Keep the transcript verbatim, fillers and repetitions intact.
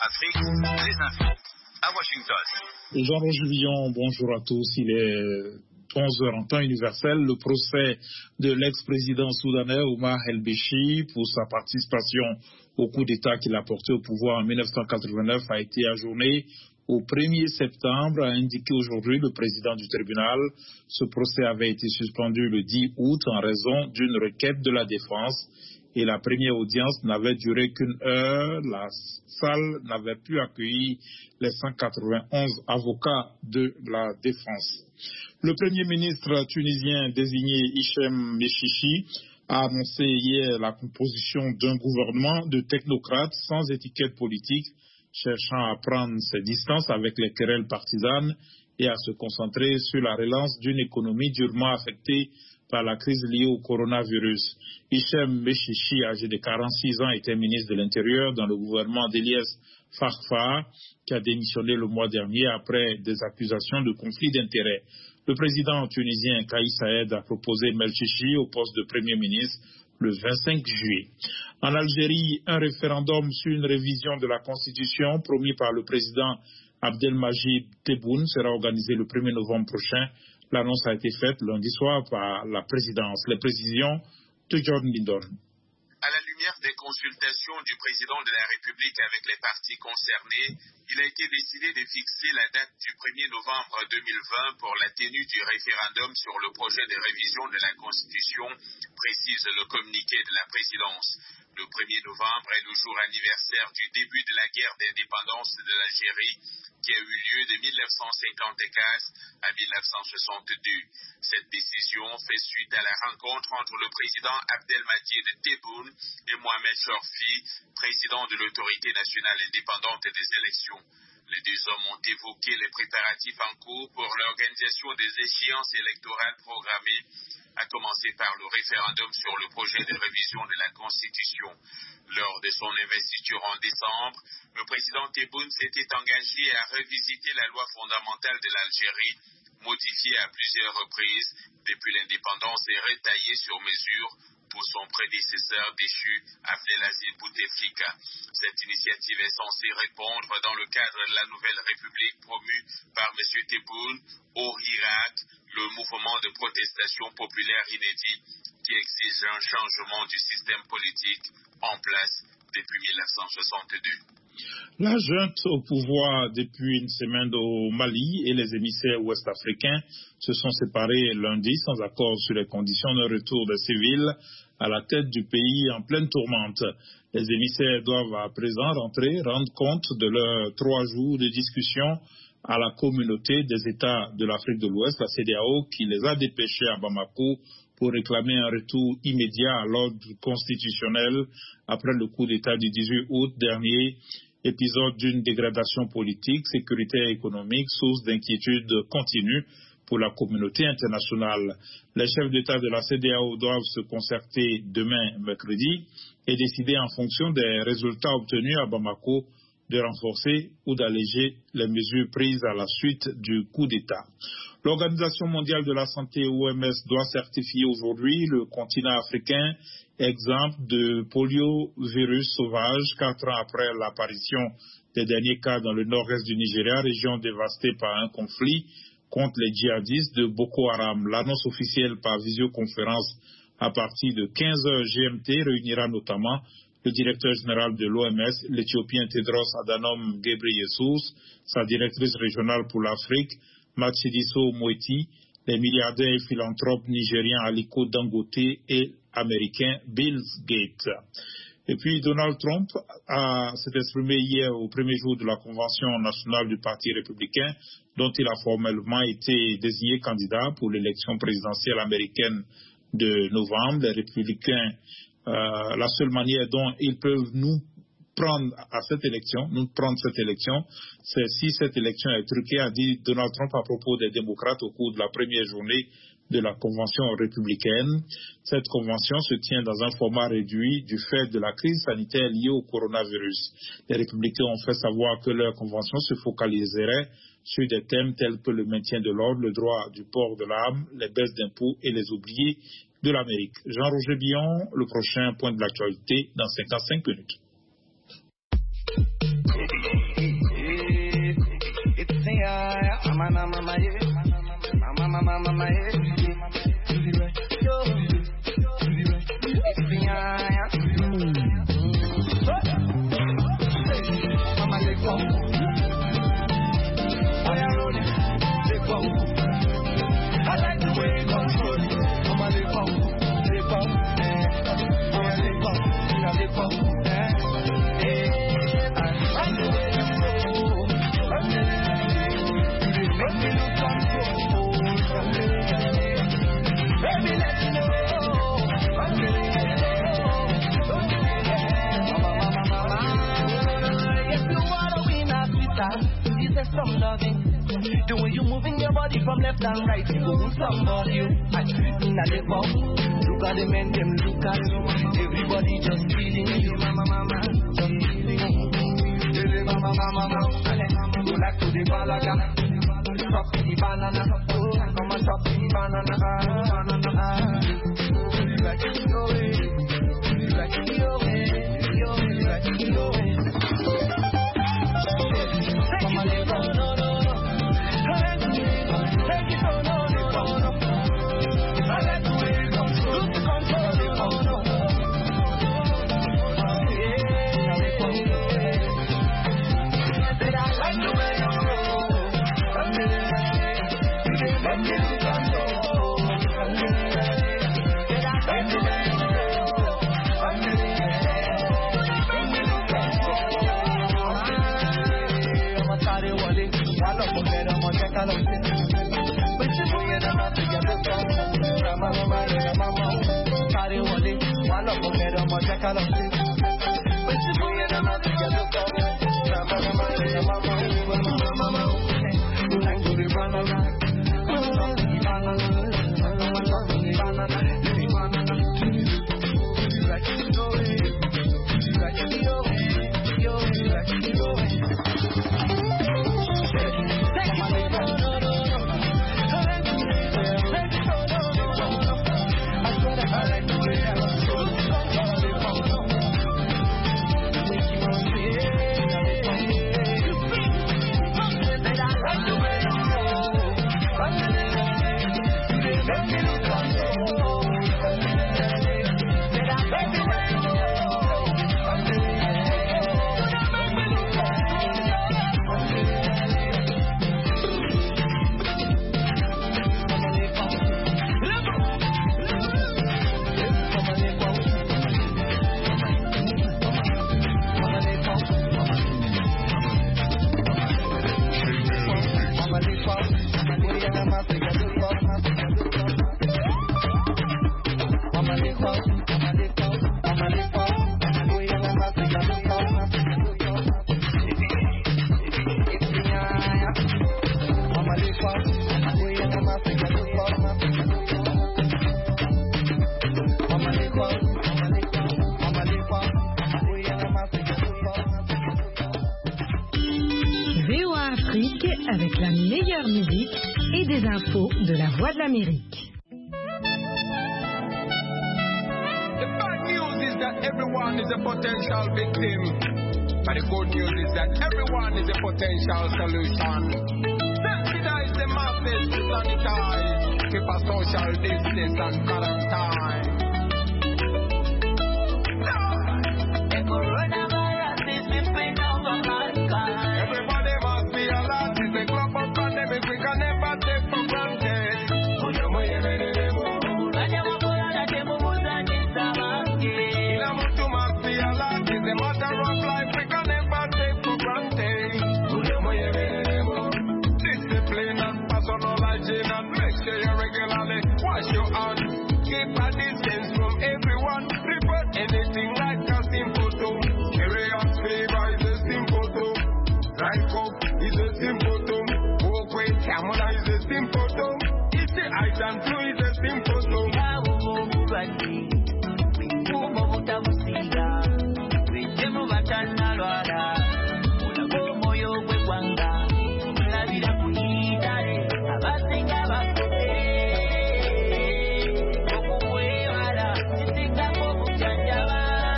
Afrique, les infos à Washington. Jean-Roger Villon, bonjour à tous. Il est onze heures en temps universel. Le procès de l'ex-président soudanais Omar El-Béchir pour sa participation au coup d'État qu'il a porté au pouvoir en mille neuf cent quatre-vingt-neuf a été ajourné au premier septembre, a indiqué aujourd'hui le président du tribunal. Ce procès avait été suspendu le dix août en raison d'une requête de la défense et la première audience n'avait duré qu'une heure. La salle n'avait pu accueillir les cent quatre-vingt-onze avocats de la défense. Le premier ministre tunisien désigné Hichem Mechichi a annoncé hier la composition d'un gouvernement de technocrates sans étiquette politique, cherchant à prendre ses distances avec les querelles partisanes et à se concentrer sur la relance d'une économie durement affectée par la crise liée au coronavirus. Hichem Mechichi, âgé de quarante-six ans, était ministre de l'Intérieur dans le gouvernement d'Eliès Farfar, qui a démissionné le mois dernier après des accusations de conflit d'intérêts. Le président tunisien Kais Saied a proposé Mechichi au poste de Premier ministre le vingt-cinq juillet. En Algérie, un référendum sur une révision de la Constitution promis par le président Abdelmajid Tebboune sera organisé le premier novembre prochain. L'annonce a été faite lundi soir par la présidence. Les précisions de John Lindon. À la lumière des consultations du président de la République avec les partis concernés, il a été décidé de fixer la date du premier novembre deux mille vingt pour la tenue du référendum sur le projet de révision de la Constitution, précise le communiqué de la présidence. Le premier novembre est le jour anniversaire du début de la guerre d'indépendance de l'Algérie, qui a eu lieu de mille neuf cent cinquante-quatre à mille neuf cent soixante-deux. Cette décision fait suite à la rencontre entre le président Abdelmajid Tebboune et Mohamed Chorfi, président de l'autorité nationale indépendante des élections. Les deux hommes ont évoqué les préparatifs en cours pour l'organisation des échéances électorales programmées, à commencer par le référendum sur le projet de révision de la Constitution. Lors de son investiture en décembre, le président Tebboune s'était engagé à revisiter la loi fondamentale de l'Algérie, modifiée à plusieurs reprises depuis l'indépendance et retaillée sur mesure pour son prédécesseur déchu, Abdelaziz Bouteflika. Cette initiative est censée répondre dans le cadre de la nouvelle République promue par M. Tebboune au Irak, le mouvement de protestation populaire inédit qui exige un changement du système politique en place depuis mille neuf cent soixante-deux. La junte au pouvoir depuis une semaine au Mali et les émissaires ouest-africains se sont séparés lundi sans accord sur les conditions de retour des civils à la tête du pays en pleine tourmente. Les émissaires doivent à présent rentrer, rendre compte de leurs trois jours de discussion à la communauté des États de l'Afrique de l'Ouest, la C E D E A O, qui les a dépêchés à Bamako pour réclamer un retour immédiat à l'ordre constitutionnel après le coup d'État du dix-huit août dernier, épisode d'une dégradation politique, sécuritaire et économique, source d'inquiétude continue pour la communauté internationale. Les chefs d'État de la C E D E A O doivent se concerter demain, mercredi, et décider en fonction des résultats obtenus à Bamako de renforcer ou d'alléger les mesures prises à la suite du coup d'État. L'Organisation mondiale de la santé, O M S, doit certifier aujourd'hui le continent africain exempt de poliovirus sauvage, quatre ans après l'apparition des derniers cas dans le nord-est du Nigeria, région dévastée par un conflit contre les djihadistes de Boko Haram. L'annonce officielle par visioconférence à partir de quinze heures G M T réunira notamment le directeur général de l'O M S, l'Éthiopien Tedros Adhanom Ghebreyesus, sa directrice régionale pour l'Afrique, Matshidiso Moeti, les milliardaires et philanthropes nigériens Aliko Dangote et américain Bill Gates. Et puis Donald Trump a s'est exprimé hier au premier jour de la convention nationale du Parti républicain, dont il a formellement été désigné candidat pour l'élection présidentielle américaine de novembre. Les républicains, euh, la seule manière dont ils peuvent nous prendre à cette élection, nous prendre cette élection, c'est si cette élection est truquée, a dit Donald Trump à propos des démocrates au cours de la première journée de la convention républicaine. Cette convention se tient dans un format réduit du fait de la crise sanitaire liée au coronavirus. Les républicains ont fait savoir que leur convention se focaliserait sur des thèmes tels que le maintien de l'ordre, le droit du port de l'arme, les baisses d'impôts et les oubliés de l'Amérique. Jean-Roger Billon, le prochain point de l'actualité dans cinquante-cinq minutes. Mama, mama, mama, yeah. Mama, mama, mama, yeah. Yo, it's behind. Mama, they come. Fire rolling, they come. I like the way it comes rolling. Mama, they come, they come. Mama, they come, they come. Hey, I like the way you roll. Make me lose control. Baby, let me know. Mama, mama, mama. If you are a winner, sweetheart, it's a strong loving. The way you moving your body from left and right, you go somebody. I now they come. Look at the men, them look at you. Everybody just feeling you, mama, mama. Just feeling you. Mama, mama, mama. Go back to the balaga. Drop the banana, oh, come and drop the banana, banana. You like it your way, you like it your way, your way, you like it your way. Take it, no, no, no, no. Take it, no, no, no, no. I like the way it comes, lose the control, no, no. Yeah, said I like the way you roll. Make me lose control. I'm a sorry, Wally. I love you better, I'm a check out of it. But you know you're not to get the song. Mama, mama, mama. Sorry, Wally. I love you better, I'm a check out of it. But you know you're not to get the song. Mama, mama, mama, mama. You like to be banana. Avec la meilleure musique et des infos de la Voix de l'Amérique. The bad news is that everyone is a potential victim, but the good news is that everyone is a potential solution. Sensitize the masses to sanitize, keep a social distance and quarantine. The coronavirus is sweeping over mankind. Everybody must be alert. It's a global pandemic we can never take for granted. Kila mtu must be alert. It's a matter of life